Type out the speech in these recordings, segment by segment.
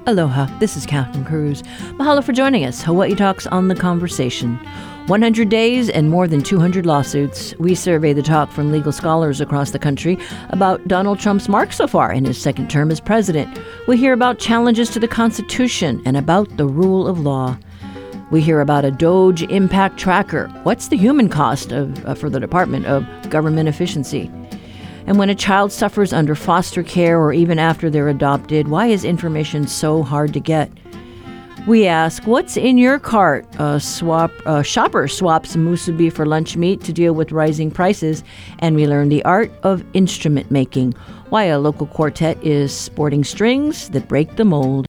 Aloha, this is Catherine Cruz. Mahalo for joining us. Hawaii Talks on the Conversation. 100 days and more than 200 lawsuits. We survey the talk from legal scholars across the country about Donald Trump's mark so far in his second term as president. We hear about challenges to the Constitution and about the rule of law. We hear about a DOGE impact tracker. What's the human cost for the Department of Government Efficiency? And when a child suffers under foster care or even after they're adopted, why is information so hard to get? We ask, what's in your cart? A shopper swaps musubi for lunch meat to deal with rising prices. And we learn the art of instrument making, why a local quartet is sporting strings that break the mold.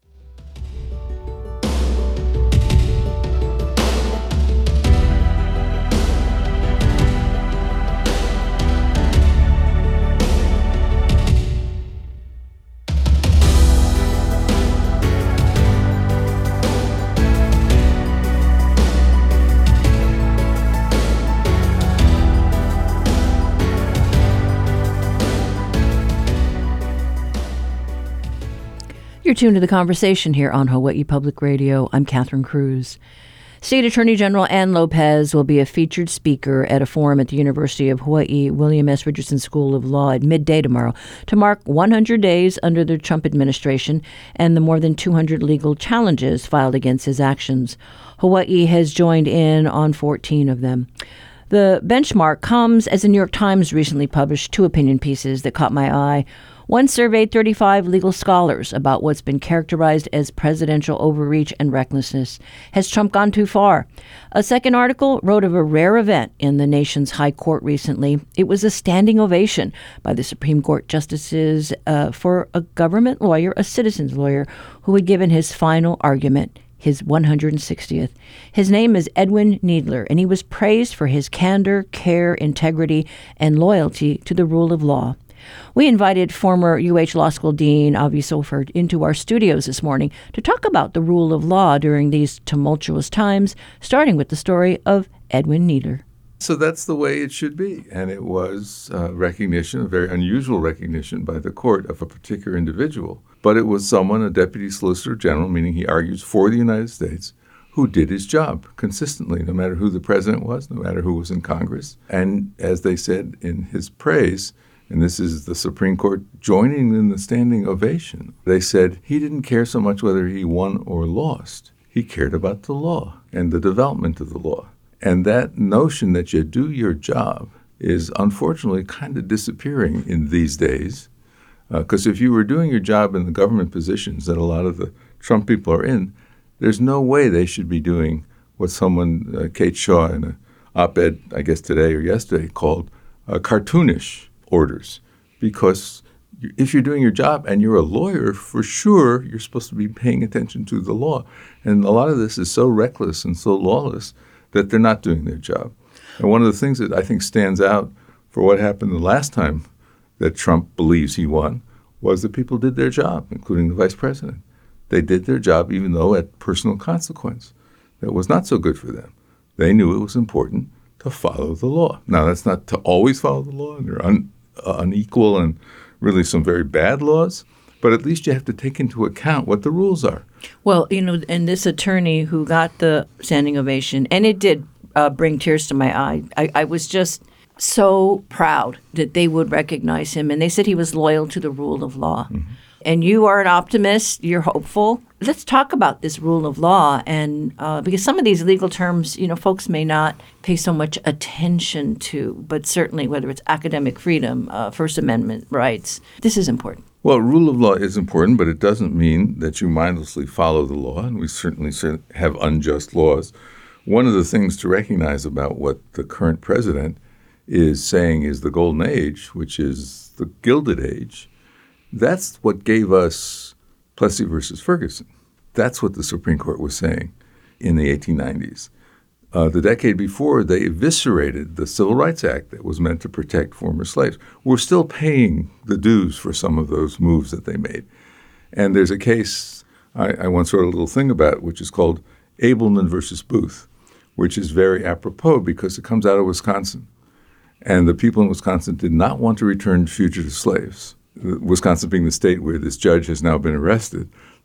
You're tuned to the conversation here on Hawaii Public Radio. I'm Catherine Cruz. State Attorney General Ann Lopez will be a featured speaker at a forum at the University of Hawaii William S. Richardson School of Law at midday tomorrow to mark 100 days under the Trump administration and the more than 200 legal challenges filed against his actions. Hawaii has joined in on 14 of them. The benchmark comes as the New York Times recently published two opinion pieces that caught my eye. One surveyed 35 legal scholars about what's been characterized as presidential overreach and recklessness. Has Trump gone too far? A second article wrote of a rare event in the nation's high court recently. It was a standing ovation by the Supreme Court justices for a government lawyer, a citizen's lawyer, who had given his final argument, his 160th. His name is Edwin Needler, and he was praised for his candor, care, integrity, and loyalty to the rule of law. We invited former UH Law School Dean Avi Sofert into our studios this morning to talk about the rule of law during these tumultuous times, starting with the story of Edwin Needler. So that's the way it should be. And it was recognition, a very unusual recognition by the court of a particular individual. But it was someone, a deputy solicitor general, meaning he argues for the United States, who did his job consistently, no matter who the president was, no matter who was in Congress. And as they said in his praise, and this is the Supreme Court joining in the standing ovation, they said he didn't care so much whether he won or lost. He cared about the law and the development of the law. And that notion that you do your job is unfortunately kind of disappearing in these days. Because if you were doing your job in the government positions that a lot of the Trump people are in, there's no way they should be doing what someone, Kate Shaw, in an op-ed, I guess today or yesterday, called cartoonish orders. Because if you're doing your job and you're a lawyer, for sure, you're supposed to be paying attention to the law. And a lot of this is so reckless and so lawless that they're not doing their job. And one of the things that I think stands out for what happened the last time that Trump believes he won was that people did their job, including the vice president. They did their job even though at personal consequence. That was not so good for them. They knew it was important to follow the law. Now, that's not to always follow the law, and there are unequal and really some very bad laws, but at least you have to take into account what the rules are. Well, and this attorney who got the standing ovation, and it did bring tears to my eye. I was just so proud that they would recognize him, and they said he was loyal to the rule of law. Mm-hmm. And you are an optimist, you're hopeful. Let's talk about this rule of law, and because some of these legal terms, folks may not pay so much attention to, but certainly whether it's academic freedom, First Amendment rights, this is important. Well, rule of law is important, but it doesn't mean that you mindlessly follow the law, and we certainly have unjust laws. One of the things to recognize about what the current president is saying is the golden age, which is the Gilded Age, that's what gave us Plessy versus Ferguson. That's what the Supreme Court was saying in the 1890s. The decade before, they eviscerated the Civil Rights Act that was meant to protect former slaves. We're still paying the dues for some of those moves that they made. And there's a case I once wrote a little thing about, which is called Ableman versus Booth, which is very apropos because it comes out of Wisconsin. And the people in Wisconsin did not want to return fugitive slaves. Wisconsin being the state where this judge has now been arrested,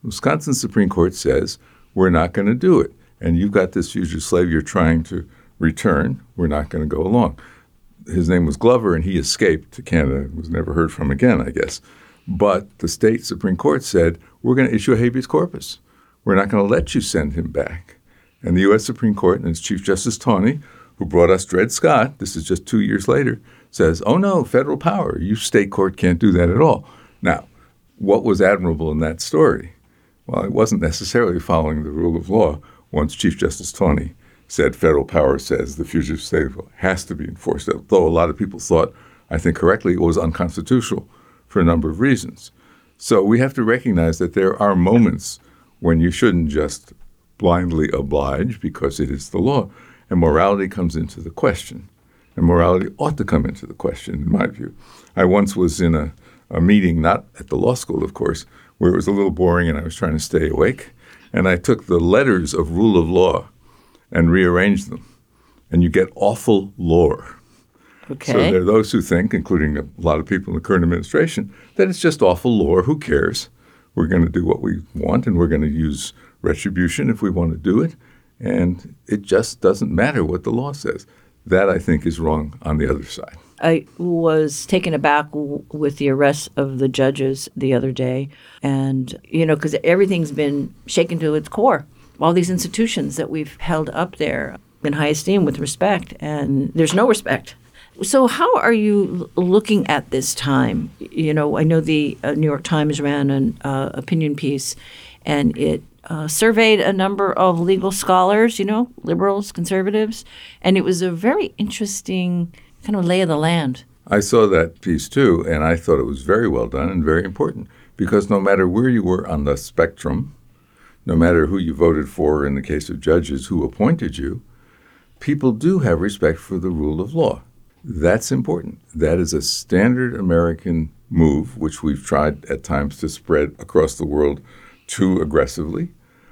Wisconsin Supreme Court says, we're not going to do it. And you've got this fugitive slave you're trying to return. We're not going to go along. His name was Glover, and he escaped to Canada, was never heard from again, I guess. But the state Supreme Court said, we're going to issue a habeas corpus. We're not going to let you send him back. And the U.S. Supreme Court, and its Chief Justice Taney, who brought us Dred Scott, this is just 2 years later, says, oh no, federal power, you state court can't do that at all. Now, what was admirable in that story? Well, it wasn't necessarily following the rule of law. Once Chief Justice Taney said federal power says the fugitive slave bill has to be enforced, though a lot of people thought, I think correctly, it was unconstitutional for a number of reasons. So we have to recognize that there are moments when you shouldn't just blindly oblige because it is the law, and morality comes into the question. And morality ought to come into the question, in my view. I once was in a meeting, not at the law school, of course, where it was a little boring and I was trying to stay awake. And I took the letters of rule of law and rearranged them. And you get awful lore. Okay. So there are those who think, including a lot of people in the current administration, that it's just awful lore. Who cares? We're going to do what we want, and we're going to use retribution if we want to do it. And it just doesn't matter what the law says. That, I think, is wrong on the other side. I was taken aback with the arrest of the judges the other day. And, because everything's been shaken to its core. All these institutions that we've held up there in high esteem with respect, and there's no respect. So how are you looking at this time? I know the New York Times ran an opinion piece, and it surveyed a number of legal scholars, liberals, conservatives, and it was a very interesting kind of lay of the land. I saw that piece too, and I thought it was very well done and very important, because no matter where you were on the spectrum, no matter who you voted for in the case of judges who appointed you, people do have respect for the rule of law. That's important. That is a standard American move, which we've tried at times to spread across the world too aggressively.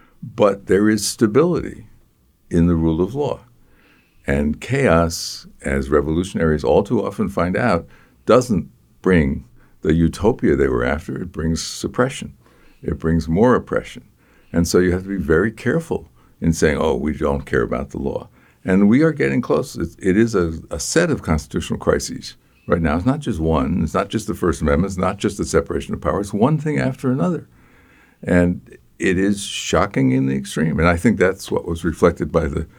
But there is stability in the rule of law. And chaos, as revolutionaries all too often find out, doesn't bring the utopia they were after. It brings suppression. It brings more oppression. And so you have to be very careful in saying, oh, we don't care about the law. And we are getting close. It is a set of constitutional crises right now. It's not just one. It's not just the First Amendment. It's not just the separation of powers. It's one thing after another. And it is shocking in the extreme. And I think that's what was reflected by the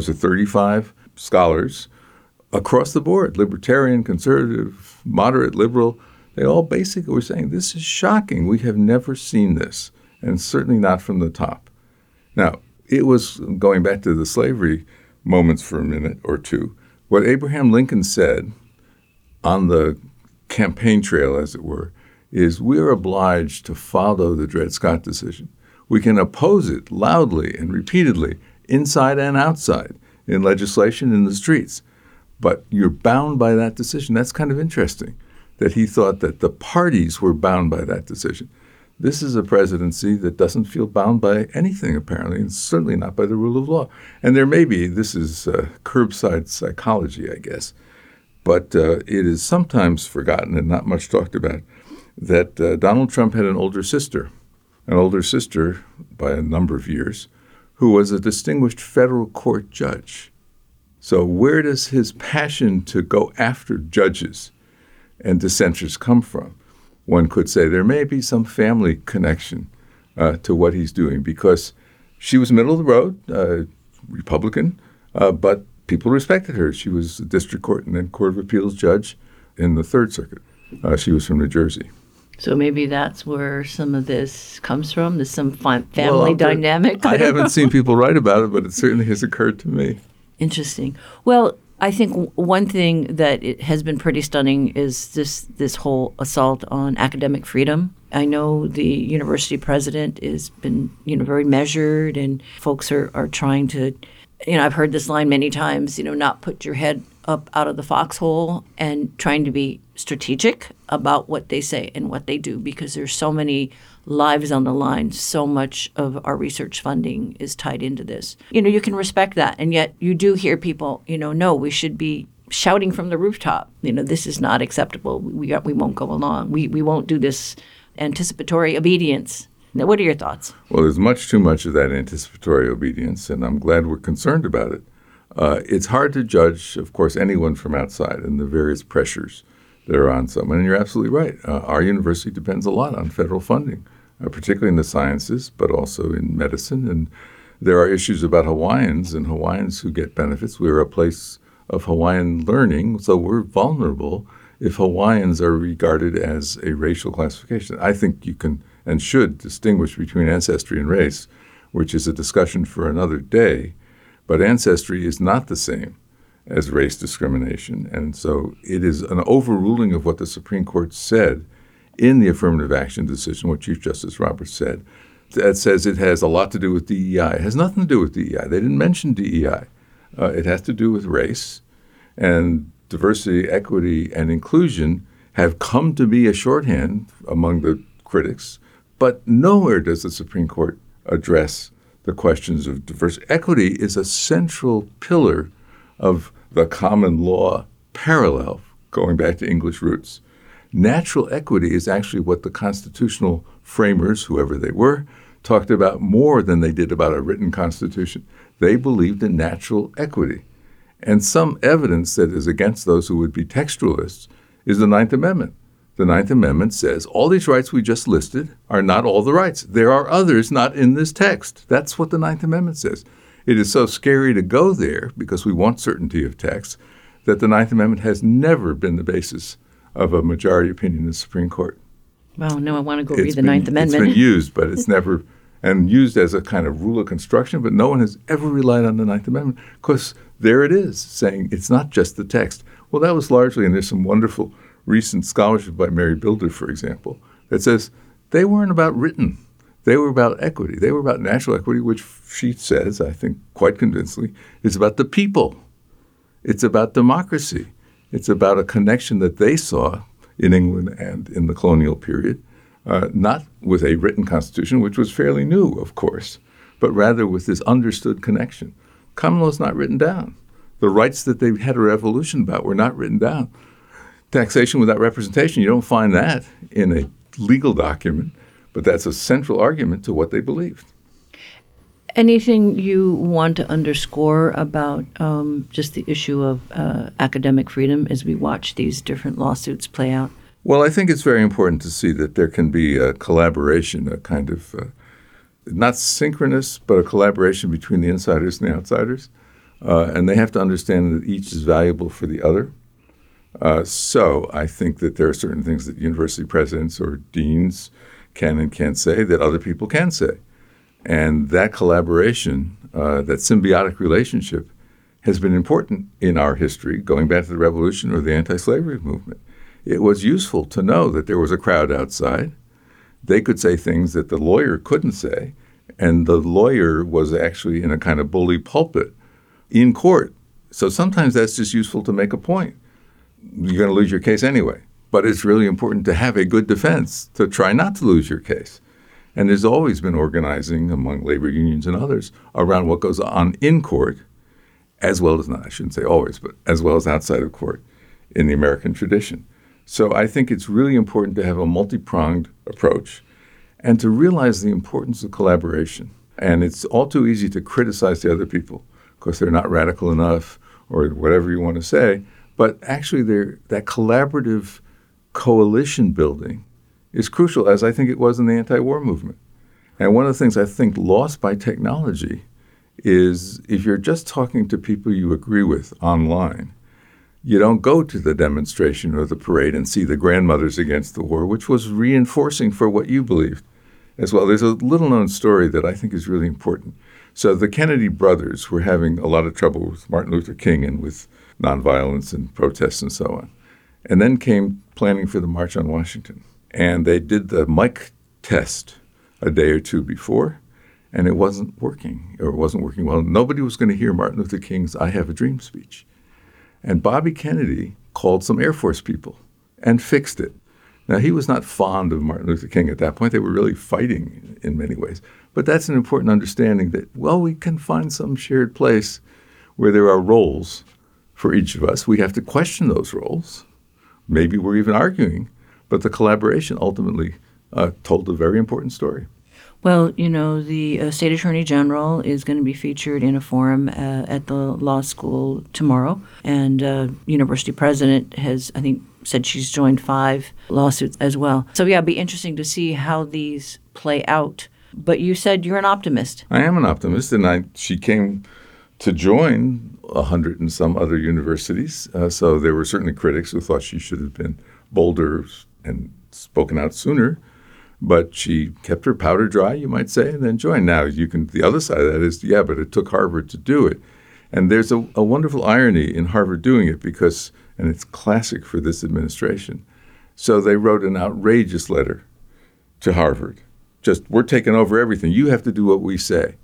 35 scholars across the board, libertarian, conservative, moderate, liberal. They all basically were saying, this is shocking. We have never seen this, and certainly not from the top. Now, it was, going back to the slavery moments for a minute or two, what Abraham Lincoln said on the campaign trail, as it were, is we are obliged to follow the Dred Scott decision. We can oppose it loudly and repeatedly, inside and outside, in legislation, in the streets. But you're bound by that decision. That's kind of interesting, that he thought that the parties were bound by that decision. This is a presidency that doesn't feel bound by anything, apparently, and certainly not by the rule of law. And there may be, this is curbside psychology, I guess, but it is sometimes forgotten and not much talked about that Donald Trump had an older sister by a number of years, who was a distinguished federal court judge. So where does his passion to go after judges and dissenters come from? One could say there may be some family connection to what he's doing, because she was middle of the road, Republican, but people respected her. She was a district court and then Court of Appeals judge in the Third Circuit. She was from New Jersey. So maybe that's where some of this comes from. There's some family dynamic. I haven't seen people write about it, but it certainly has occurred to me. Interesting. Well, I think one thing that it has been pretty stunning is this whole assault on academic freedom. I know the university president has been, very measured, and folks are trying to, I've heard this line many times, not put your head up out of the foxhole, and trying to be strategic about what they say and what they do, because there's so many lives on the line. So much of our research funding is tied into this. You can respect that, and yet you do hear people, no, we should be shouting from the rooftop. This is not acceptable. We won't go along. We won't do this anticipatory obedience. Now, what are your thoughts? Well, there's much too much of that anticipatory obedience, and I'm glad we're concerned about it. It's hard to judge, of course, anyone from outside and the various pressures that are on someone. And you're absolutely right. Our university depends a lot on federal funding, particularly in the sciences, but also in medicine. And there are issues about Hawaiians and Hawaiians who get benefits. We're a place of Hawaiian learning, so we're vulnerable if Hawaiians are regarded as a racial classification. I think you can and should distinguish between ancestry and race, which is a discussion for another day. But ancestry is not the same as race discrimination. And so it is an overruling of what the Supreme Court said in the affirmative action decision, what Chief Justice Roberts said, that says it has a lot to do with DEI. It has nothing to do with DEI. They didn't mention DEI. It has to do with race. And diversity, equity, and inclusion have come to be a shorthand among the critics. But nowhere does the Supreme Court address the questions of diversity. Equity is a central pillar of the common law parallel, going back to English roots. Natural equity is actually what the constitutional framers, whoever they were, talked about more than they did about a written constitution. They believed in natural equity. And some evidence that is against those who would be textualists is the Ninth Amendment. The Ninth Amendment says all these rights we just listed are not all the rights. There are others not in this text. That's what the Ninth Amendment says. It is so scary to go there because we want certainty of text that the Ninth Amendment has never been the basis of a majority opinion in the Supreme Court. Wow, no, I want to go read the Ninth Amendment. It's been used, but it's never, and used as a kind of rule of construction, but no one has ever relied on the Ninth Amendment because there it is, saying it's not just the text. Well, that was largely, and there's some wonderful recent scholarship by Mary Bilder, for example, that says they weren't about written. They were about equity. They were about natural equity, which she says, I think quite convincingly, is about the people. It's about democracy. It's about a connection that they saw in England and in the colonial period, not with a written constitution, which was fairly new, of course, but rather with this understood connection. Common law is not written down. The rights that they had a revolution about were not written down. Taxation without representation, you don't find that in a legal document, but that's a central argument to what they believed. Anything you want to underscore about just the issue of academic freedom as we watch these different lawsuits play out? Well, I think it's very important to see that there can be a collaboration, a kind of, not synchronous, but a collaboration between the insiders and the outsiders. And they have to understand that each is valuable for the other. So I think that there are certain things that university presidents or deans can and can't say that other people can say. And that collaboration, that symbiotic relationship, has been important in our history, going back to the Revolution or the anti-slavery movement. It was useful to know that there was a crowd outside. They could say things that the lawyer couldn't say, and the lawyer was actually in a kind of bully pulpit in court. So sometimes that's just useful to make a point. You're going to lose your case anyway. But it's really important to have a good defense to try not to lose your case. And there's always been organizing among labor unions and others around what goes on in court, as well as, not, I shouldn't say always, but as well as outside of court in the American tradition. So I think it's really important to have a multi-pronged approach and to realize the importance of collaboration. And it's all too easy to criticize the other people because they're not radical enough or whatever you want to say. But actually, that collaborative coalition building is crucial, as I think it was in the anti-war movement. And one of the things I think lost by technology is if you're just talking to people you agree with online, you don't go to the demonstration or the parade and see the grandmothers against the war, which was reinforcing for what you believed as well. There's a little-known story that I think is really important. So the Kennedy brothers were having a lot of trouble with Martin Luther King and with nonviolence and protests and so on. And then came planning for the March on Washington. And they did the mic test a day or two before, and it wasn't working, or it wasn't working well. Nobody was going to hear Martin Luther King's I Have a Dream speech. And Bobby Kennedy called some Air Force people and fixed it. Now, he was not fond of Martin Luther King at that point. They were really fighting in many ways. But that's an important understanding that, well, we can find some shared place where there are roles for each of us. We have to question those roles. Maybe we're even arguing. But the collaboration ultimately told a very important story. Well, the state attorney general is going to be featured in a forum at the law school tomorrow. And university president has, I think, said she's joined 5 lawsuits as well. So, yeah, it'll be interesting to see how these play out. But you said you're an optimist. I am an optimist, and she came to join 100 and some other universities. So there were certainly critics who thought she should have been bolder and spoken out sooner. But she kept her powder dry, you might say, and then joined. Now, the other side of that is, but it took Harvard to do it. And there's a wonderful irony in Harvard doing it and it's classic for this administration. So they wrote an outrageous letter to Harvard. Just, we're taking over everything. You have to do what we say.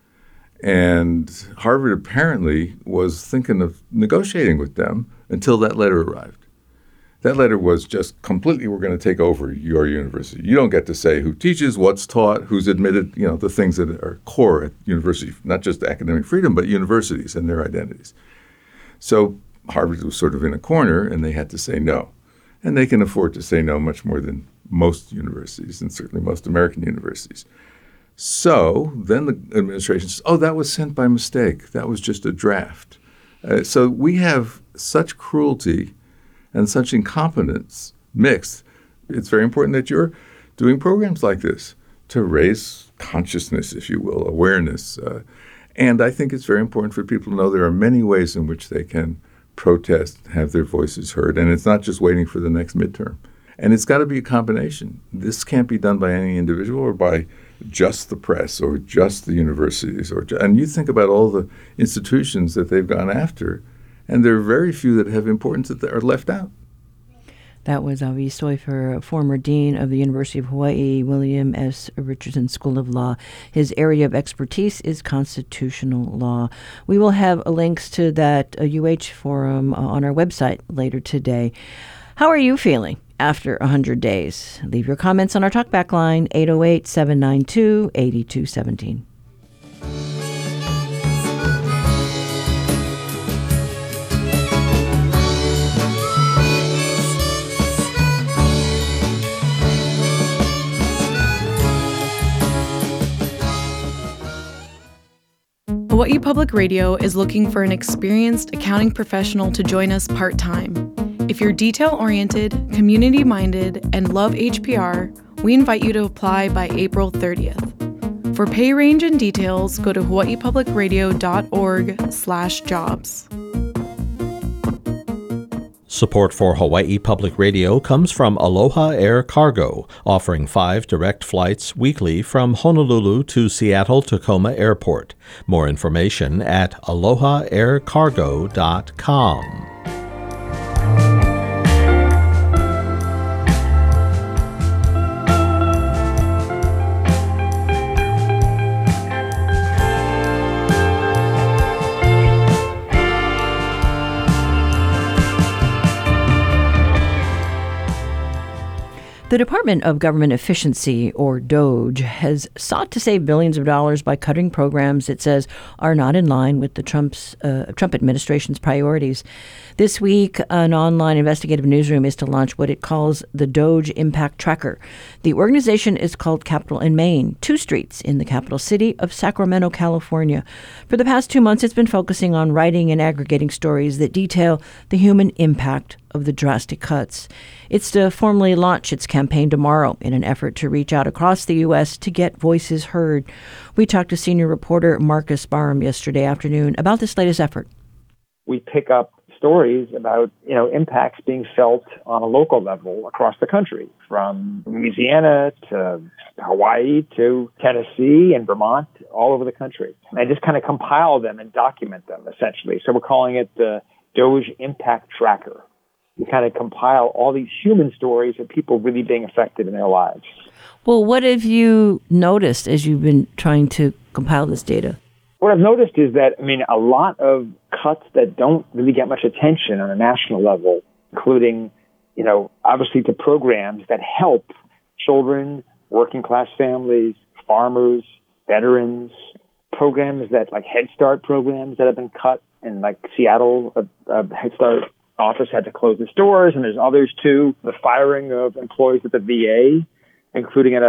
And Harvard apparently was thinking of negotiating with them until that letter arrived. That letter was just completely, we're going to take over your university. You don't get to say who teaches, what's taught, who's admitted, the things that are core at university, not just academic freedom, but universities and their identities. So Harvard was sort of in a corner, and they had to say no. And they can afford to say no much more than most universities, and certainly most American universities. So then the administration says, that was sent by mistake. That was just a draft. So we have such cruelty and such incompetence mixed. It's very important that you're doing programs like this to raise consciousness, if you will, awareness. And I think it's very important for people to know there are many ways in which they can protest, have their voices heard, and it's not just waiting for the next midterm. And it's got to be a combination. This can't be done by any individual or by just the press or just the universities. And you think about all the institutions that they've gone after, and there are very few that have importance that are left out. That was Avi Soifer, former dean of the University of Hawaii, William S. Richardson School of Law. His area of expertise is constitutional law. We will have links to that UH forum on our website later today. How are you feeling after 100 days? Leave your comments on our talkback line, 808-792-8217. Hawaii Public Radio is looking for an experienced accounting professional to join us part-time. If you're detail-oriented, community-minded, and love HPR, we invite you to apply by April 30th. For pay range and details, go to hawaiipublicradio.org/jobs. Support for Hawaii Public Radio comes from Aloha Air Cargo, offering 5 direct flights weekly from Honolulu to Seattle-Tacoma Airport. More information at aloha-aircargo.com. The Department of Government Efficiency, or DOGE, has sought to save billions of dollars by cutting programs it says are not in line with the Trump administration's priorities. This week, an online investigative newsroom is to launch what it calls the DOGE Impact Tracker. The organization is called Capitol in Maine, 2 streets in the capital city of Sacramento, California. For the past 2 months, it's been focusing on writing and aggregating stories that detail the human impact of the drastic cuts. It's to formally launch its campaign tomorrow in an effort to reach out across the U.S. to get voices heard. We talked to senior reporter Marcus Barham yesterday afternoon about this latest effort. We pick up stories about, impacts being felt on a local level across the country, from Louisiana to Hawaii to Tennessee and Vermont, all over the country. And just kind of compile them and document them, essentially. So we're calling it the DOGE Impact Tracker. We kind of compile all these human stories of people really being affected in their lives. Well, what have you noticed as you've been trying to compile this data? What I've noticed is that, a lot of cuts that don't really get much attention on a national level, including, obviously the programs that help children, working class families, farmers, veterans, programs that like Head Start programs that have been cut in like Seattle, Head Start office had to close its doors, and there's others too. The firing of employees at the VA, including at a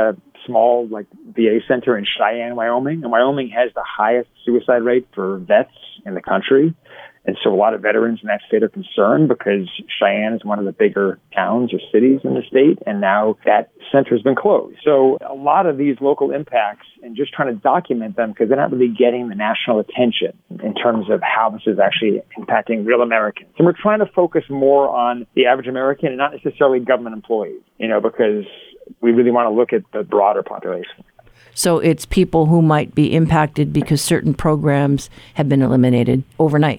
small VA center in Cheyenne, Wyoming. And Wyoming has the highest suicide rate for vets in the country. And so a lot of veterans in that state are concerned because Cheyenne is one of the bigger towns or cities in the state, and now that center has been closed. So a lot of these local impacts, and just trying to document them because they're not really getting the national attention in terms of how this is actually impacting real Americans. And we're trying to focus more on the average American and not necessarily government employees, because we really want to look at the broader population. So it's people who might be impacted because certain programs have been eliminated overnight.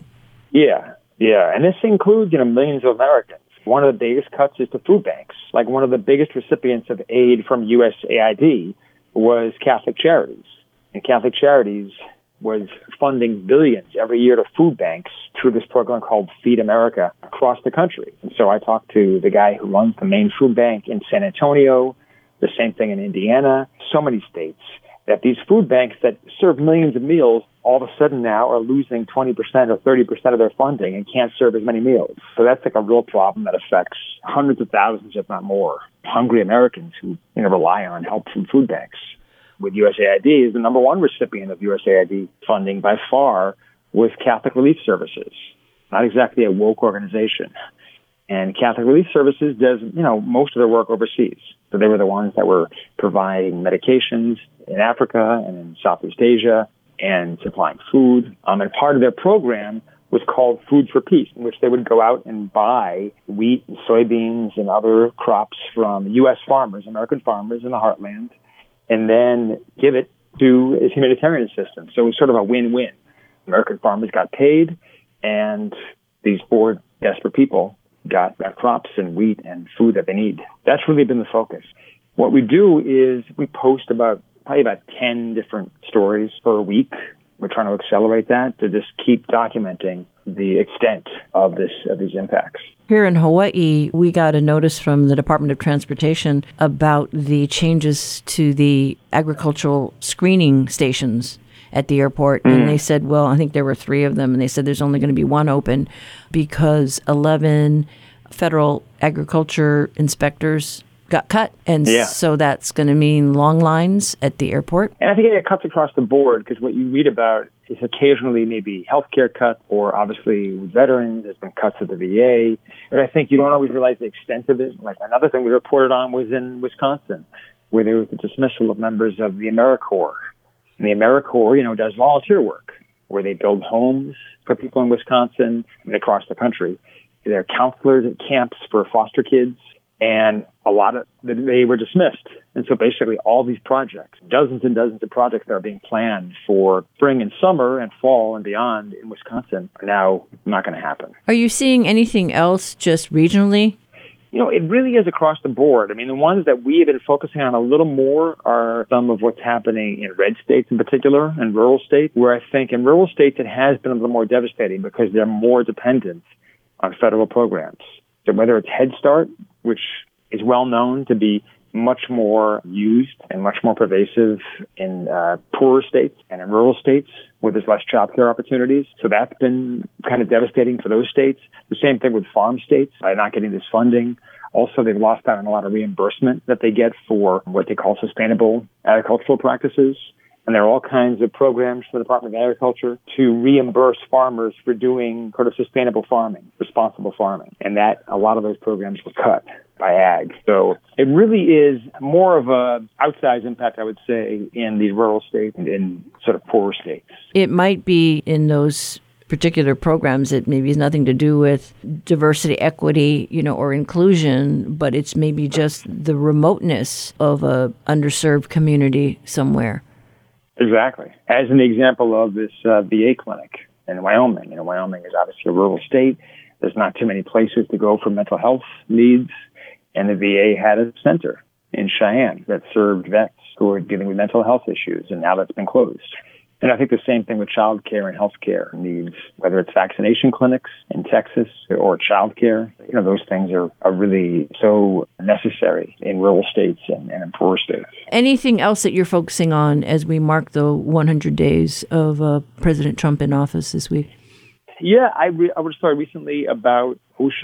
Yeah. And this includes, millions of Americans. One of the biggest cuts is to food banks. One of the biggest recipients of aid from USAID was Catholic Charities. And Catholic Charities was funding billions every year to food banks through this program called Feed America across the country. And so I talked to the guy who runs the main food bank in San Antonio, the same thing in Indiana, so many states, that these food banks that serve millions of meals all of a sudden now are losing 20% or 30% of their funding and can't serve as many meals. So that's a real problem that affects hundreds of thousands, if not more, hungry Americans who rely on help from food banks. With USAID is the number one recipient of USAID funding by far was Catholic Relief Services, not exactly a woke organization. And Catholic Relief Services does, most of their work overseas. So they were the ones that were providing medications in Africa and in Southeast Asia and supplying food. And part of their program was called Food for Peace, in which they would go out and buy wheat and soybeans and other crops from U.S. farmers, American farmers in the heartland, and then give it to a humanitarian assistance. So it was sort of a win-win. American farmers got paid, and these poor, desperate people got crops and wheat and food that they need. That's really been the focus. What we do is we post probably about 10 different stories per week. We're trying to accelerate that to just keep documenting the extent of these impacts. Here in Hawaii, we got a notice from the Department of Transportation about the changes to the agricultural screening stations at the airport. And they said, I think there were 3 of them, and they said there's only going to be 1 open because 11 federal agriculture inspectors got cut. And so that's going to mean long lines at the airport. And I think it cuts across the board because what you read about is occasionally maybe healthcare cuts, or obviously with veterans, there's been cuts at the VA. And I think you don't always realize the extent of it. Another thing we reported on was in Wisconsin, where there was the dismissal of members of the AmeriCorps. And the AmeriCorps, does volunteer work where they build homes for people in Wisconsin and across the country. They're counselors at camps for foster kids, and they were dismissed. And so basically all these projects, dozens and dozens of projects that are being planned for spring and summer and fall and beyond in Wisconsin are now not going to happen. Are you seeing anything else just regionally? It really is across the board. The ones that we have been focusing on a little more are some of what's happening in red states in particular, and rural states, where I think in rural states it has been a little more devastating because they're more dependent on federal programs. So whether it's Head Start, which is well known to be much more used and much more pervasive in poorer states and in rural states where there's less child care opportunities. So that's been kind of devastating for those states. The same thing with farm states by not getting this funding. Also, they've lost out on a lot of reimbursement that they get for what they call sustainable agricultural practices. And there are all kinds of programs from the Department of Agriculture to reimburse farmers for doing sort of sustainable farming, responsible farming. And that a lot of those programs were cut by ag. So it really is more of a outsized impact, I would say, in the rural states and in sort of poorer states. It might be in those particular programs that maybe has nothing to do with diversity, equity, or inclusion, but it's maybe just the remoteness of a underserved community somewhere. Exactly. As an example of this VA clinic in Wyoming. Wyoming is obviously a rural state. There's not too many places to go for mental health needs. And the VA had a center in Cheyenne that served vets who were dealing with mental health issues, and now that's been closed. And I think the same thing with child care and health care needs, whether it's vaccination clinics in Texas or child care. Those things are really so necessary in rural states and in poorer states. Anything else that you're focusing on as we mark the 100 days of President Trump in office this week? Yeah, I would start recently about OSHA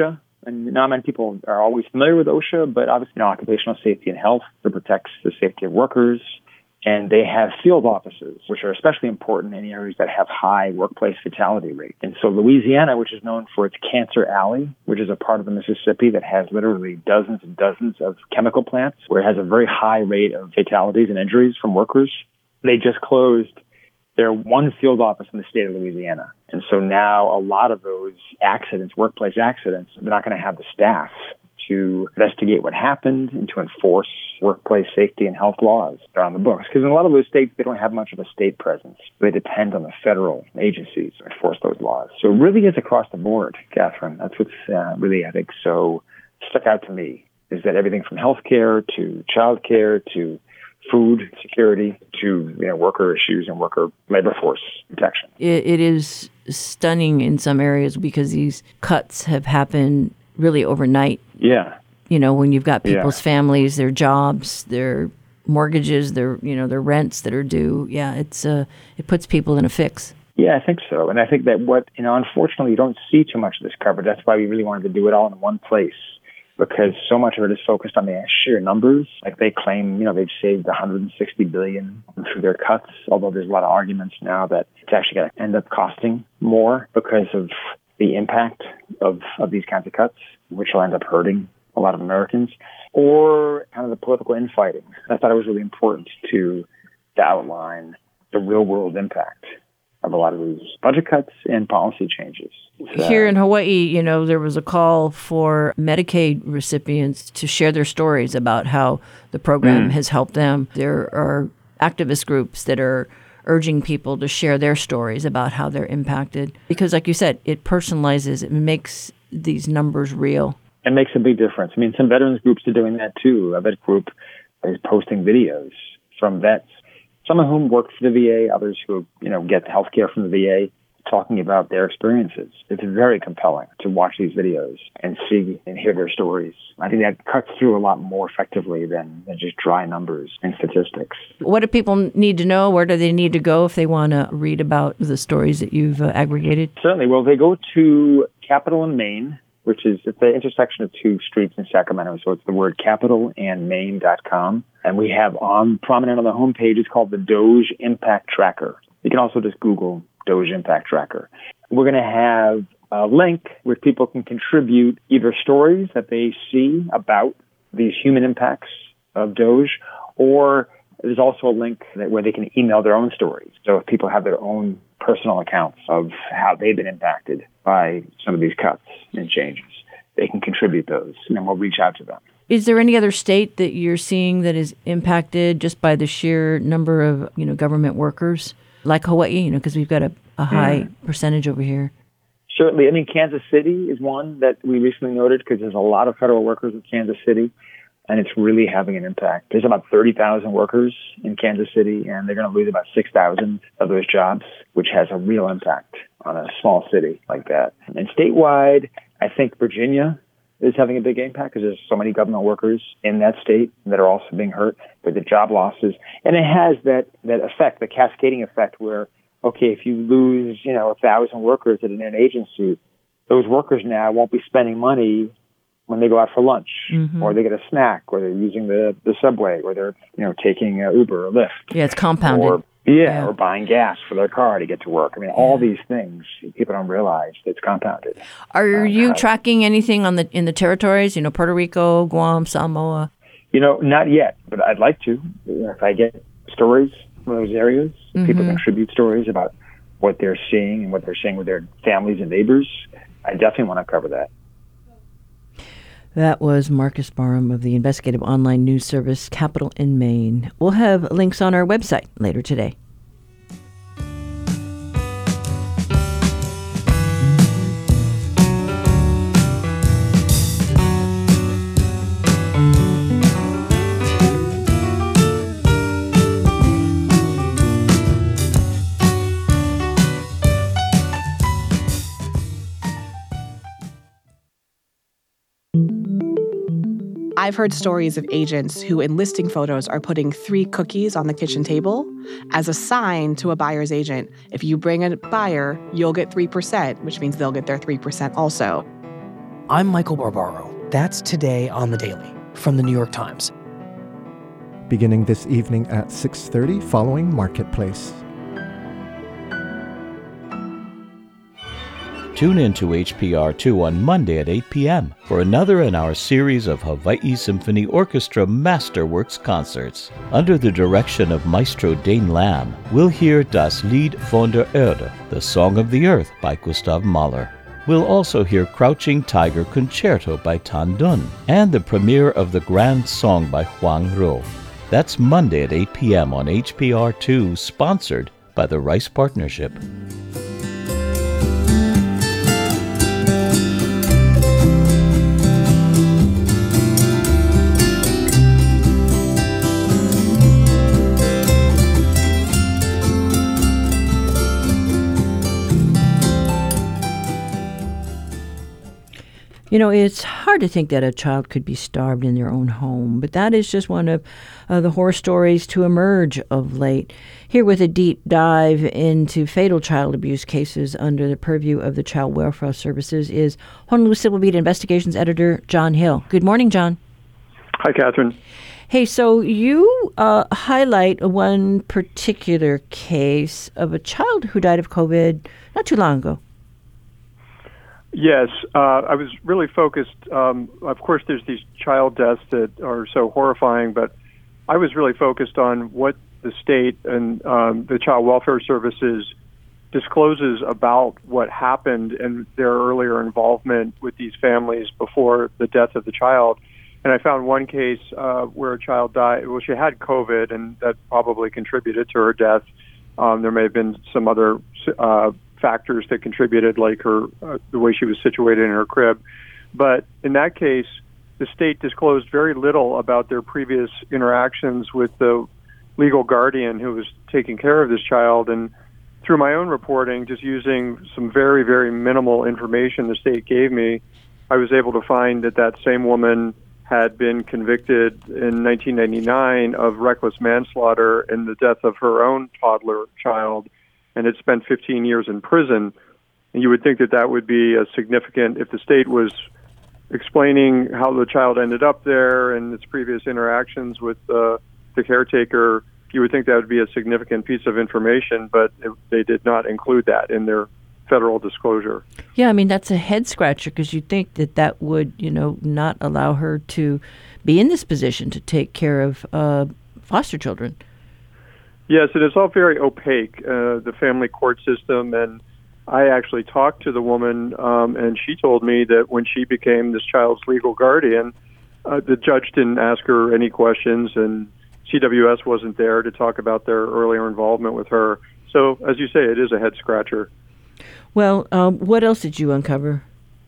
And not many people are always familiar with OSHA, but obviously, occupational safety and health that protects the safety of workers. And they have field offices, which are especially important in areas that have high workplace fatality rates. And so Louisiana, which is known for its Cancer Alley, which is a part of the Mississippi that has literally dozens and dozens of chemical plants, where it has a very high rate of fatalities and injuries from workers, they just closed their one field office in the state of Louisiana. And so now a lot of those accidents, workplace accidents, they're not going to have the staff to investigate what happened and to enforce workplace safety and health laws that are on the books. Because in a lot of those states, they don't have much of a state presence. They depend on the federal agencies to enforce those laws. So it really is across the board, Catherine. That's what's really, I think, so stuck out to me, is that everything from healthcare to childcare to food security to worker issues and worker labor force protection. It is stunning in some areas because these cuts have happened really overnight. Yeah. When you've got people's families, their jobs, their mortgages, their rents that are due. Yeah, it puts people in a fix. Yeah, I think so. And I think that unfortunately, you don't see too much of this covered. That's why we really wanted to do it all in one place, because so much of it is focused on the sheer numbers. Like they claim, they've saved $160 billion through their cuts, although there's a lot of arguments now that it's actually going to end up costing more because of the impact of these kinds of cuts, which will end up hurting a lot of Americans, or kind of the political infighting. I thought it was really important to outline the real-world impact of a lot of these budget cuts and policy changes. Here in Hawaii, there was a call for Medicaid recipients to share their stories about how the program has helped them. There are activist groups that are urging people to share their stories about how they're impacted. Because like you said, it personalizes, it makes these numbers real. It makes a big difference. I mean, some veterans groups are doing that too. A vet group is posting videos from vets, some of whom work for the VA, others who, get health care from the VA, talking about their experiences. It's very compelling to watch these videos and see and hear their stories. I think that cuts through a lot more effectively than just dry numbers and statistics. What do people need to know? Where do they need to go if they want to read about the stories that you've aggregated? Certainly. Well, they go to Capitol and Main, which is at the intersection of two streets in Sacramento. So it's the word capitolandmain.com. And we have prominent on the homepage, it's called the Doge Impact Tracker. You can also just Google Doge Impact Tracker. We're going to have a link where people can contribute either stories that they see about these human impacts of Doge, or there's also a link where they can email their own stories. So if people have their own personal accounts of how they've been impacted by some of these cuts and changes, they can contribute those, and then we'll reach out to them. Is there any other state that you're seeing that is impacted just by the sheer number of, government workers, like Hawaii, because we've got a high percentage over here? Certainly. I mean, Kansas City is one that we recently noted because there's a lot of federal workers in Kansas City, and it's really having an impact. There's about 30,000 workers in Kansas City, and they're going to lose about 6,000 of those jobs, which has a real impact on a small city like that. And statewide, I think Virginia is having a big impact because there's so many government workers in that state that are also being hurt with the job losses. And it has that effect, the cascading effect where, okay, if you lose, 1,000 workers at an agency, those workers now won't be spending money when they go out for lunch, or they get a snack, or they're using the subway, or they're, taking Uber or Lyft. Yeah, it's compounded. Or buying gas for their car to get to work. I mean, all these things people don't realize it's compounded. Are you tracking anything in the territories? Puerto Rico, Guam, Samoa. Not yet, but I'd like to. If I get stories from those areas, people contribute stories about what they're seeing and what they're seeing with their families and neighbors. I definitely want to cover that. That was Marcus Barham of the investigative online news service Capitol in Maine. We'll have links on our website later today. I've heard stories of agents who in listing photos are putting 3 cookies on the kitchen table as a sign to a buyer's agent. If you bring a buyer, you'll get 3%, which means they'll get their 3% also. I'm Michael Barbaro. That's Today on the Daily from the New York Times. Beginning this evening at 6:30 following Marketplace. Tune in to HPR2 on Monday at 8 p.m. for another in our series of Hawaii Symphony Orchestra Masterworks concerts. Under the direction of Maestro Dane Lamb, we'll hear Das Lied von der Erde, the Song of the Earth by Gustav Mahler. We'll also hear Crouching Tiger Concerto by Tan Dun and the premiere of the Grand Song by Huang Ruo. That's Monday at 8 p.m. on HPR2, sponsored by the Rice Partnership. You know, it's hard to think that a child could be starved in their own home, but that is just one of the horror stories to emerge of late. Here with a deep dive into fatal child abuse cases under the purview of the Child Welfare Services is Honolulu Civil Beat Investigations Editor John Hill. Good morning, John. Hi, Catherine. Hey, so you highlight one particular case of a child who died of COVID not too long ago. Yes, I was really focused. Of course, there's these child deaths that are so horrifying, but I was really focused on what the state and the Child Welfare Services discloses about what happened and their earlier involvement with these families before the death of the child. And I found one case where a child died. Well, she had COVID, and that probably contributed to her death. There may have been some other factors that contributed, like her the way she was situated in her crib. But in that case, the state disclosed very little about their previous interactions with the legal guardian who was taking care of this child. And through my own reporting, just using some very, very minimal information the state gave me, I was able to find that that same woman had been convicted in 1999 of reckless manslaughter in the death of her own toddler child, and had spent 15 years in prison. And you would think that that would be a significant, if the state was explaining how the child ended up there and its previous interactions with the caretaker, you would think that would be a significant piece of information, but they did not include that in their federal disclosure. Yeah, I mean, that's a head scratcher because you'd think that that would, not allow her to be in this position to take care of foster children. Yes, it is all very opaque, the family court system, and I actually talked to the woman, and she told me that when she became this child's legal guardian, the judge didn't ask her any questions, and CWS wasn't there to talk about their earlier involvement with her. So, as you say, it is a head-scratcher. Well, what else did you uncover?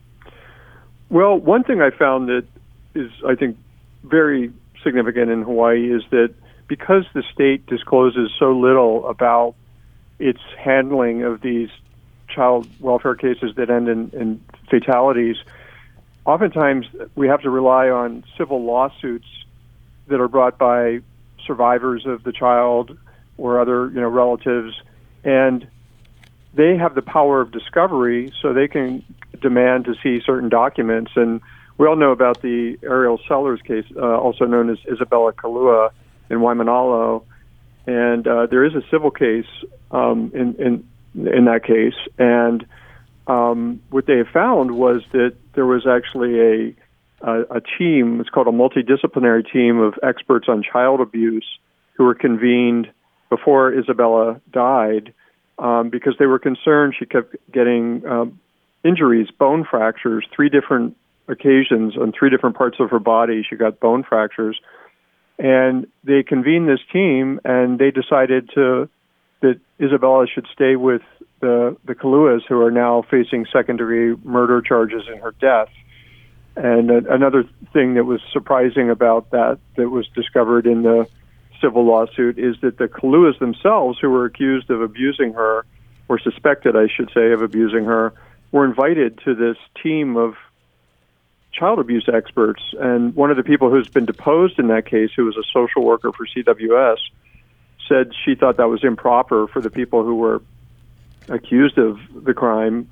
Well, one thing I found that is, I think, very significant in Hawaii is that because the state discloses so little about its handling of these child welfare cases that end in fatalities, oftentimes we have to rely on civil lawsuits that are brought by survivors of the child or other, relatives, and they have the power of discovery, so they can demand to see certain documents. And we all know about the Ariel Sellers case, also known as Isabella Kalua, in Waimanalo, and there is a civil case in that case. And what they found was that there was actually a team. It's called a multidisciplinary team of experts on child abuse who were convened before Isabella died because they were concerned she kept getting injuries, bone fractures, 3 different occasions on 3 different parts of her body. She got bone fractures. And they convened this team, and they decided that Isabella should stay with the Kaluas, who are now facing second-degree murder charges in her death. And another thing that was surprising about that was discovered in the civil lawsuit is that the Kaluas themselves, who were accused of abusing her, or suspected, I should say, of abusing her, were invited to this team of child abuse experts. And one of the people who's been deposed in that case, who was a social worker for CWS, said she thought that was improper for the people who were accused of the crime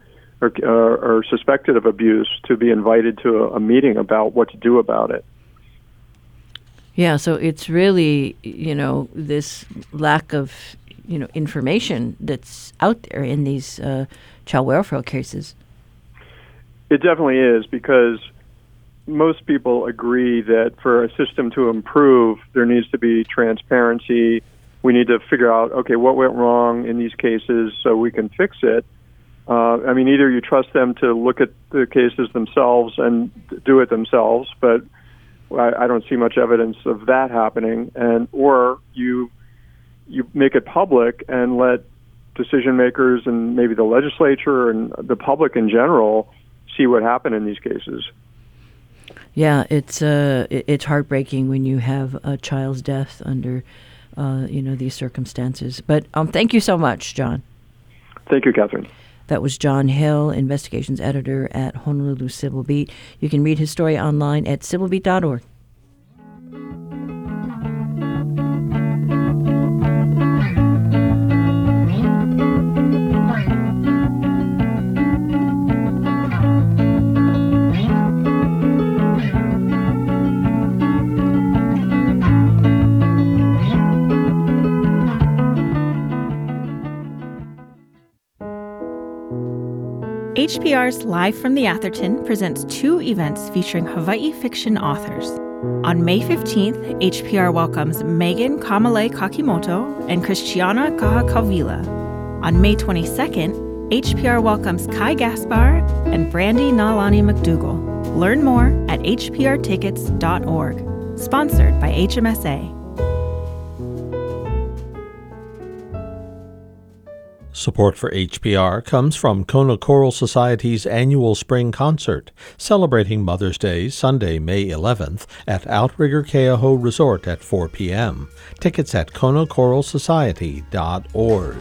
or suspected of abuse to be invited to a meeting about what to do about it. Yeah, so it's really, this lack of, information that's out there in these child welfare cases. It definitely is, because most people agree that for a system to improve, there needs to be transparency. We need to figure out, okay, what went wrong in these cases so we can fix it. Either you trust them to look at the cases themselves and do it themselves, but I don't see much evidence of that happening, or you make it public and let decision makers and maybe the legislature and the public in general see what happened in these cases. Yeah, it's heartbreaking when you have a child's death under these circumstances. But thank you so much, John. Thank you, Catherine. That was John Hill, investigations editor at Honolulu Civil Beat. You can read his story online at civilbeat.org. HPR's Live from the Atherton presents 2 events featuring Hawaii fiction authors. On May 15th, HPR welcomes Megan Kamale Kakimoto and Christiana Kahakalvila. On May 22nd, HPR welcomes Kai Gaspar and Brandy Nalani McDougall. Learn more at hprtickets.org. Sponsored by HMSA. Support for HPR comes from Kona Choral Society's annual spring concert, celebrating Mother's Day Sunday, May 11th at Outrigger Keauhou Resort at 4 p.m. Tickets at konachoralsociety.org.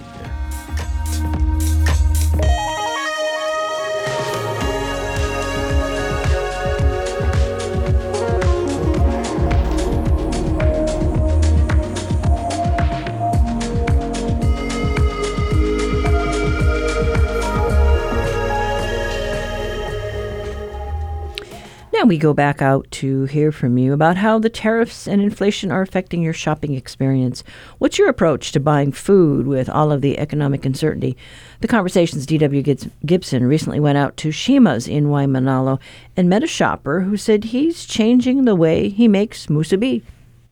Now we go back out to hear from you about how the tariffs and inflation are affecting your shopping experience. What's your approach to buying food with all of the economic uncertainty? The Conversation's D.W. Gibson recently went out to Shima's in Waimanalo and met a shopper who said he's changing the way he makes musubi.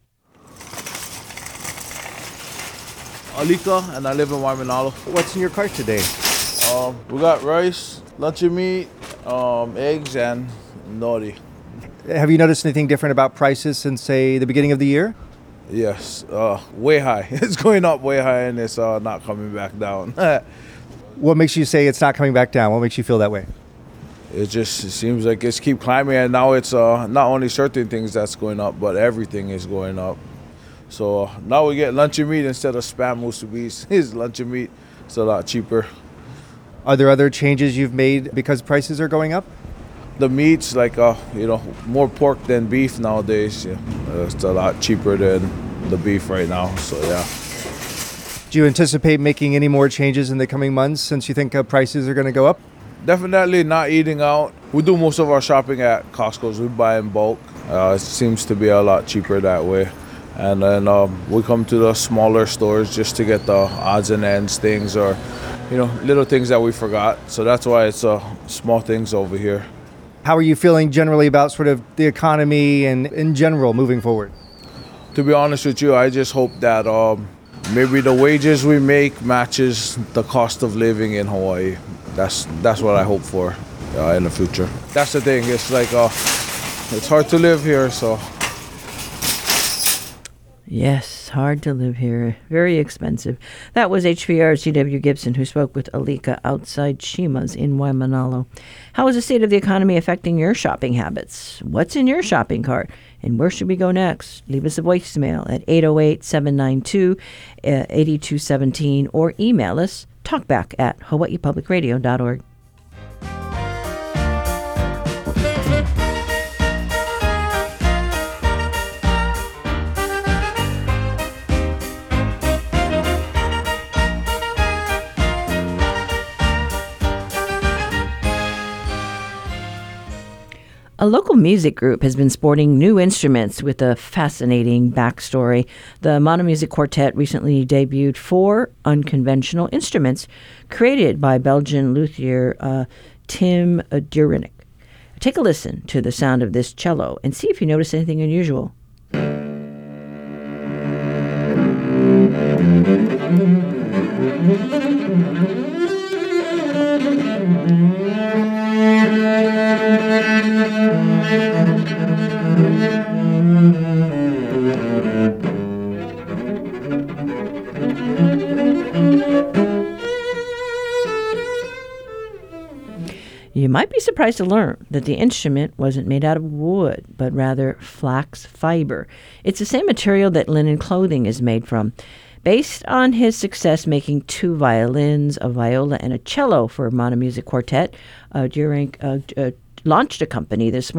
Alika, and I live in Waimanalo. What's in your cart today? We got rice, luncheon meat, eggs, and nori. Have you noticed anything different about prices since, say, the beginning of the year? Yes, way high. It's going up way high, and it's not coming back down. What makes you say it's not coming back down? What makes you feel that way? It seems like it's keep climbing, and now it's not only certain things that's going up, but everything is going up. So now we get luncheon meat instead of spam musubis. It's luncheon meat. It's a lot cheaper. Are there other changes you've made because prices are going up? The meats, like more pork than beef nowadays. Yeah. It's a lot cheaper than the beef right now. So yeah. Do you anticipate making any more changes in the coming months since you think prices are going to go up? Definitely not eating out. We do most of our shopping at Costco's. We buy in bulk. It seems to be a lot cheaper that way. And then we come to the smaller stores just to get the odds and ends things, or little things that we forgot. So that's why it's small things over here. How are you feeling generally about sort of the economy and in general moving forward? To be honest with you, I just hope that maybe the wages we make matches the cost of living in Hawaii. That's what I hope for in the future. That's the thing. It's like it's hard to live here, so. Yes, hard to live here. Very expensive. That was HPR's D.W. Gibson, who spoke with Alika outside Shima's in Waimanalo. How is the state of the economy affecting your shopping habits? What's in your shopping cart? And where should we go next? Leave us a voicemail at 808-792-8217 or email us talkback@hawaiipublicradio.org. A local music group has been sporting new instruments with a fascinating backstory. The Monomusic Quartet recently debuted 4 unconventional instruments created by Belgian luthier Tim Durinek. Take a listen to the sound of this cello and see if you notice anything unusual. You might be surprised to learn that the instrument wasn't made out of wood, but rather flax fiber. It's the same material that linen clothing is made from. Based on his success making 2 violins, a viola, and a cello for Monomusic Quartet, Durinek launched a company this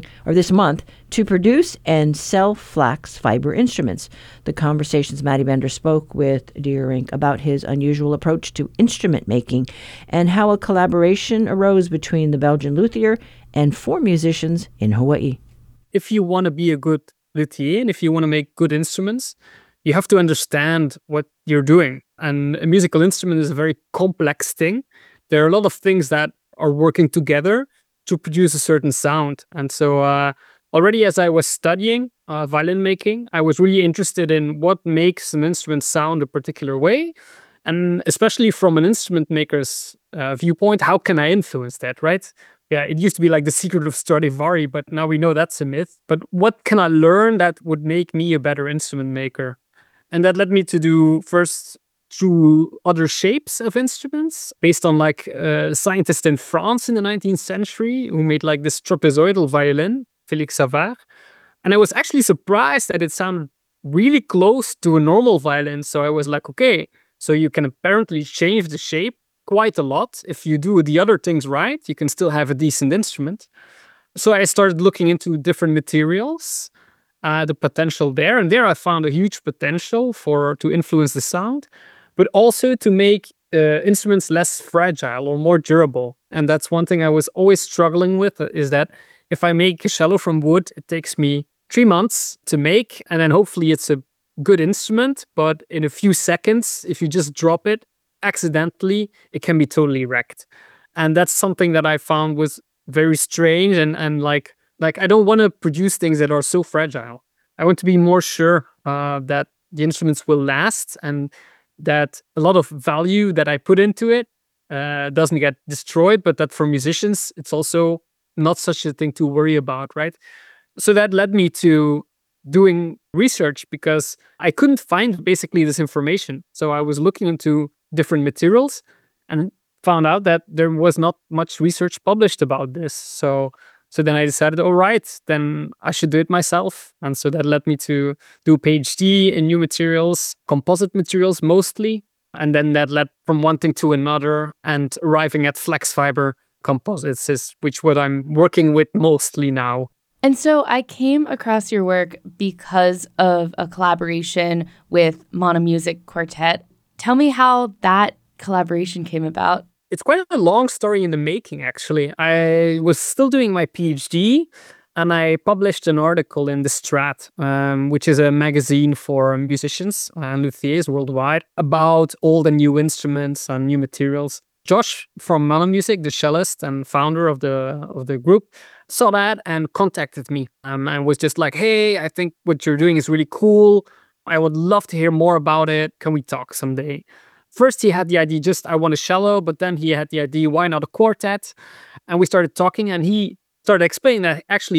month to produce and sell flax fiber instruments. The Conversation's Maddie Bender spoke with Durinek about his unusual approach to instrument making and how a collaboration arose between the Belgian luthier and 4 musicians in Hawaii. If you want to be a good luthier and if you want to make good instruments, you have to understand what you're doing. And a musical instrument is a very complex thing. There are a lot of things that are working together to produce a certain sound. And so already as I was studying violin making, I was really interested in what makes an instrument sound a particular way. And especially from an instrument maker's viewpoint, how can I influence that, right? Yeah, it used to be like the secret of Stradivari, but now we know that's a myth. But what can I learn that would make me a better instrument maker? And that led me to do first through other shapes of instruments based on like a scientist in France in the 19th century who made like this trapezoidal violin, Félix Savart. And I was actually surprised that it sounded really close to a normal violin. So I was like, okay, so you can apparently change the shape quite a lot. If you do the other things right, you can still have a decent instrument. So I started looking into different materials, the potential there. And there I found a huge potential to influence the sound, but also to make instruments less fragile or more durable. And that's one thing I was always struggling with, is that if I make a cello from wood, it takes me 3 months to make, and then hopefully it's a good instrument, but in a few seconds, if you just drop it accidentally, it can be totally wrecked. And that's something that I found was very strange, and like I don't want to produce things that are so fragile. I want to be more sure that the instruments will last and that a lot of value that I put into it doesn't get destroyed, but that for musicians, it's also not such a thing to worry about, right? So that led me to doing research because I couldn't find basically this information. So I was looking into different materials and found out that there was not much research published about this. So then I decided, all right, then I should do it myself. And so that led me to do a PhD in new materials, composite materials mostly. And then that led from one thing to another and arriving at flex fiber composites, which what I'm working with mostly now. And so I came across your work because of a collaboration with Monomusic Quartet. Tell me how that collaboration came about. It's quite a long story in the making, actually. I was still doing my PhD, and I published an article in The Strat, which is a magazine for musicians and luthiers worldwide, about old and new instruments and new materials. Josh from Monomusic, the cellist and founder of the group, saw that and contacted me and was just like, hey, I think what you're doing is really cool. I would love to hear more about it. Can we talk someday? First, he had the idea, I want a cello, but then he had the idea, why not a quartet? And we started talking, and he started explaining that actually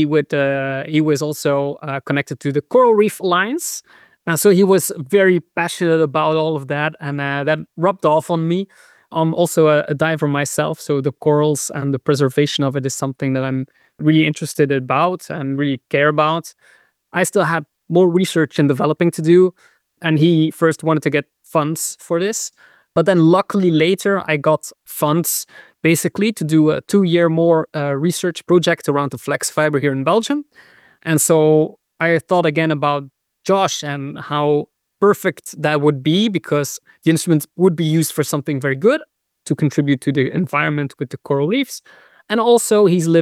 he was also connected to the Coral Reef Alliance. And so he was very passionate about all of that, and that rubbed off on me. I'm also a diver myself, so the corals and the preservation of it is something that I'm really interested about and really care about. I still had more research and developing to do, and he first wanted to get funds for this. But then luckily later, I got funds basically to do a 2-year more research project around the flex fiber here in Belgium. And so I thought again about Josh and how perfect that would be, because the instrument would be used for something very good to contribute to the environment with the coral reefs. And also he's living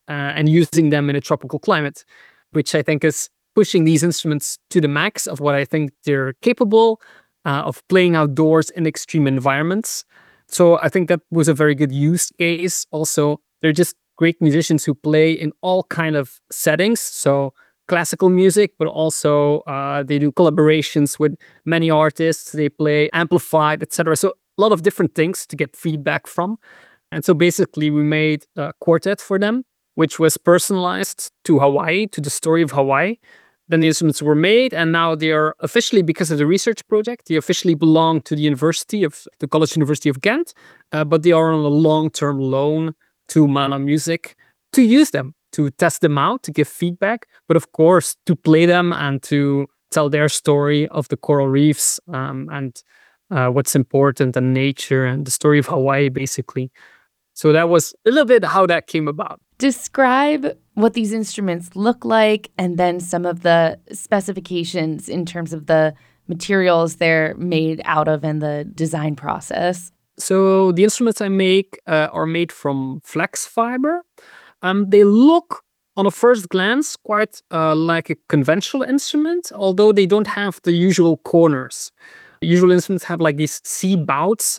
and using them in a tropical climate, which I think is pushing these instruments to the max of what I think they're capable of playing outdoors in extreme environments. So I think that was a very good use case. Also, they're just great musicians who play in all kind of settings. So classical music, but also they do collaborations with many artists. They play amplified, etc. So a lot of different things to get feedback from. And so basically we made a quartet for them, which was personalized to Hawaii, to the story of Hawaii. Then the instruments were made, and now they are officially, because of the research project, they officially belong to the College University of Ghent, but they are on a long-term loan to Mana Music to use them, to test them out, to give feedback, but of course to play them and to tell their story of the coral reefs and what's important and nature and the story of Hawaii, basically. So that was a little bit how that came about. Describe what these instruments look like and then some of the specifications in terms of the materials they're made out of and the design process. So the instruments I make are made from flex fiber. They look, on a first glance, quite like a conventional instrument, although they don't have the usual corners. Usual instruments have like these C-bouts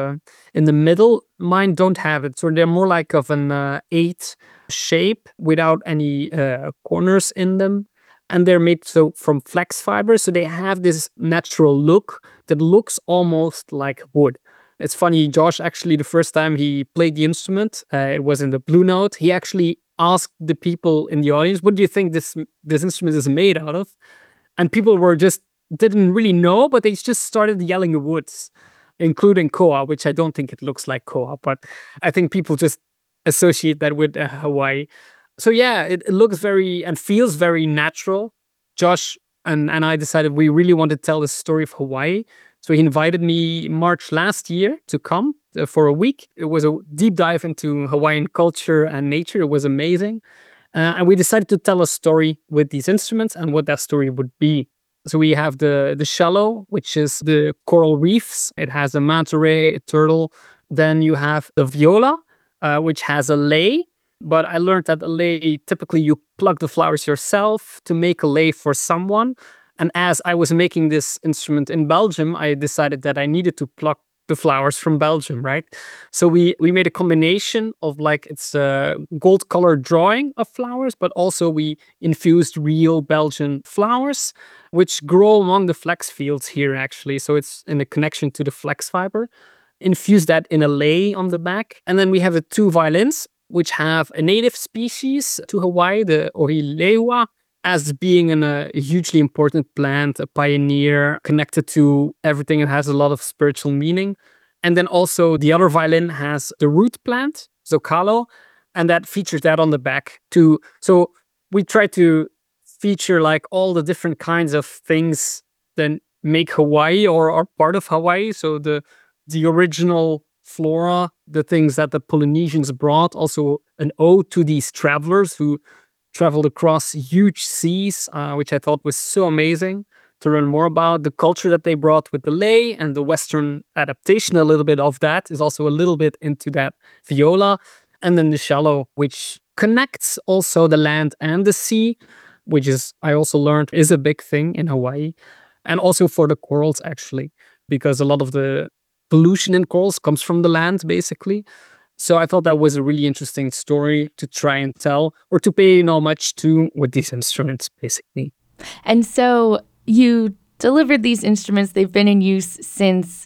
in the middle. Mine don't have it. So they're more like of an 8 shape without any corners in them. And they're made from flex fiber. So they have this natural look that looks almost like wood. It's funny, Josh, actually, the first time he played the instrument, it was in the Blue Note. He actually asked the people in the audience, what do you think this instrument is made out of? And people didn't really know, but they just started yelling woods, including koa, which I don't think it looks like koa, but I think people just associate that with Hawaii. So yeah, it looks very and feels very natural. Josh and I decided we really want to tell the story of Hawaii. So he invited me March last year to come for a week. It was a deep dive into Hawaiian culture and nature. It was amazing. And we decided to tell a story with these instruments and what that story would be. So we have the cello, which is the coral reefs. It has a manta ray, a turtle. Then you have the viola, which has a lei. But I learned that a lei, typically you pluck the flowers yourself to make a lei for someone. And as I was making this instrument in Belgium, I decided that I needed to pluck the flowers from Belgium, right? So we made a combination of it's a gold colored drawing of flowers, but also we infused real Belgian flowers, which grow among the flex fields here, actually. So it's in a connection to the flex fiber. Infuse that in a lei on the back. And then we have the 2 violins, which have a native species to Hawaii, the Ohileua, as being a hugely important plant, a pioneer, connected to everything. It has a lot of spiritual meaning. And then also the other violin has the root plant, Zocalo, and that features that on the back too. So we try to feature all the different kinds of things that make Hawaii or are part of Hawaii. So the original flora, the things that the Polynesians brought, also an ode to these travelers who traveled across huge seas, which I thought was so amazing to learn more about. The culture that they brought with the lei and the Western adaptation, a little bit of that is also a little bit into that viola. And then the cello, which connects also the land and the sea, which is, I also learned, is a big thing in Hawaii. And also for the corals, actually, because a lot of the pollution in corals comes from the land, basically. So I thought that was a really interesting story to try and tell, or to pay homage to with these instruments, basically. And so you delivered these instruments. They've been in use since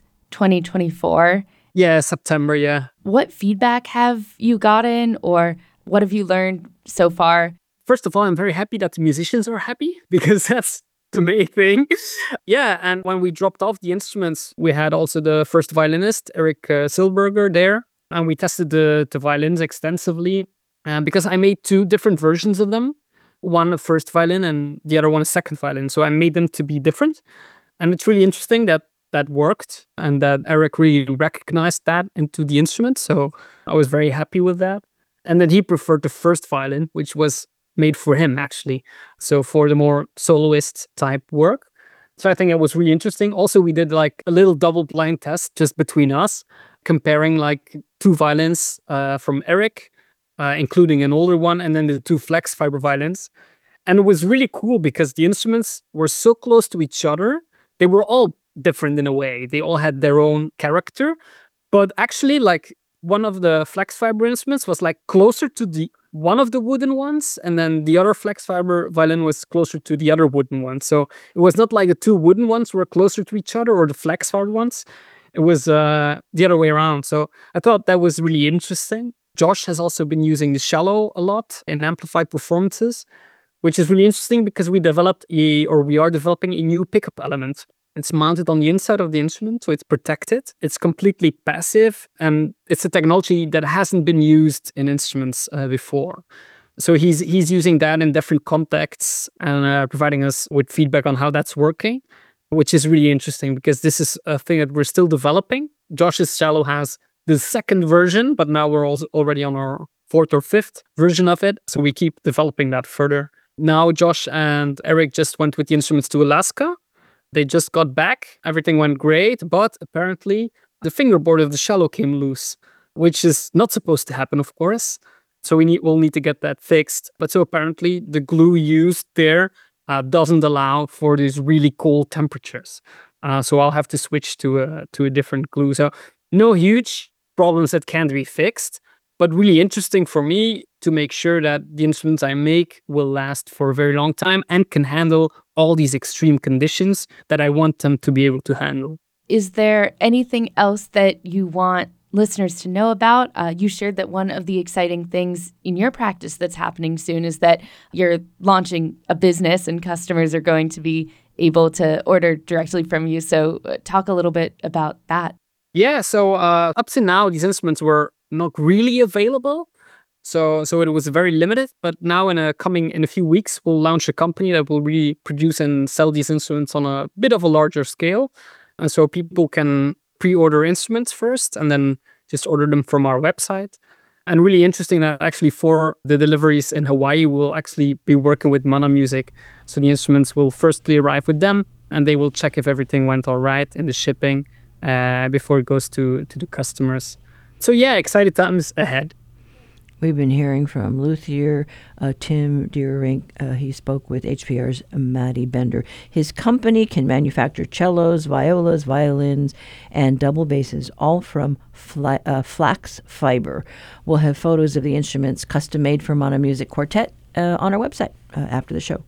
2024. Yeah, September, yeah. What feedback have you gotten, or what have you learned so far? First of all, I'm very happy that the musicians are happy, because that's the main thing. Yeah, and when we dropped off the instruments, we had also the first violinist, Eric Silberger, there. And we tested the violins extensively because I made 2 different versions of them. One a first violin and the other one a second violin. So I made them to be different. And it's really interesting that worked and that Eric really recognized that into the instrument. So I was very happy with that. And then he preferred the first violin, which was made for him, actually. So for the more soloist type work. So I think it was really interesting. Also, we did a little double blind test just between us, comparing 2 violins from Eric including an older one, and then the 2 flex fiber violins. And it was really cool because the instruments were so close to each other. They were all different in a way. They all had their own character. But actually, like, one of the flex fiber instruments was like closer to one of the wooden ones, and then the other flex fiber violin was closer to the other wooden one. So it was not like the 2 wooden ones were closer to each other or the flex fiber ones. It was the other way around. So I thought that was really interesting. Josh has also been using the cello a lot in amplified performances, which is really interesting because we are developing a new pickup element. It's mounted on the inside of the instrument, so it's protected. It's completely passive, and it's a technology that hasn't been used in instruments before. So he's using that in different contexts and providing us with feedback on how that's working, which is really interesting because this is a thing that we're still developing. Josh's cello has the 2nd version, but now we're also already on our 4th or 5th version of it. So we keep developing that further. Now Josh and Eric just went with the instruments to Alaska. They just got back. Everything went great, but apparently the fingerboard of the cello came loose, which is not supposed to happen, of course. So we'll need to get that fixed. But so apparently the glue used there doesn't allow for these really cold temperatures. So I'll have to switch to a different glue. So no huge problems that can't be fixed, but really interesting for me to make sure that the instruments I make will last for a very long time and can handle all these extreme conditions that I want them to be able to handle. Is there anything else that you want listeners to know about? You shared that one of the exciting things in your practice that's happening soon is that you're launching a business and customers are going to be able to order directly from you. So talk a little bit about that. Yeah, so up to now, these instruments were not really available. So it was very limited, but now in a few weeks, we'll launch a company that will really produce and sell these instruments on a bit of a larger scale. And so people can pre-order instruments first and then just order them from our website. And really interesting that actually for the deliveries in Hawaii, we'll actually be working with Mana Music. So the instruments will firstly arrive with them and they will check if everything went all right in the shipping before it goes to the customers. So yeah, excited times ahead. We've been hearing from luthier Tim Deerink. He spoke with HPR's Maddie Bender. His company can manufacture cellos, violas, violins, and double basses, all from flax fiber. We'll have photos of the instruments custom made for Mana Music Quartet on our website after the show.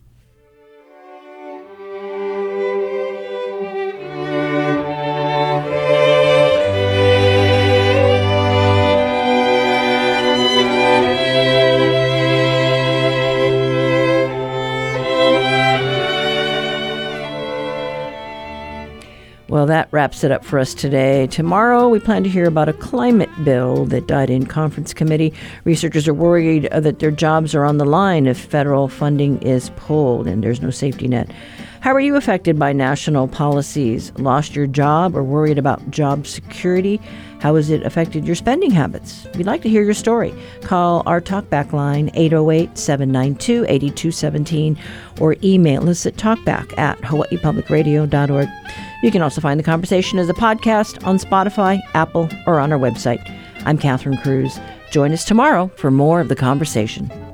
Well, that wraps it up for us today. Tomorrow, we plan to hear about a climate bill that died in conference committee. Researchers are worried that their jobs are on the line if federal funding is pulled and there's no safety net. How are you affected by national policies? Lost your job or worried about job security? How has it affected your spending habits? We'd like to hear your story. Call our talkback line 808-792-8217 or email us at talkback@hawaiipublicradio.org. You can also find the conversation as a podcast on Spotify, Apple, or on our website. I'm Catherine Cruz. Join us tomorrow for more of the conversation.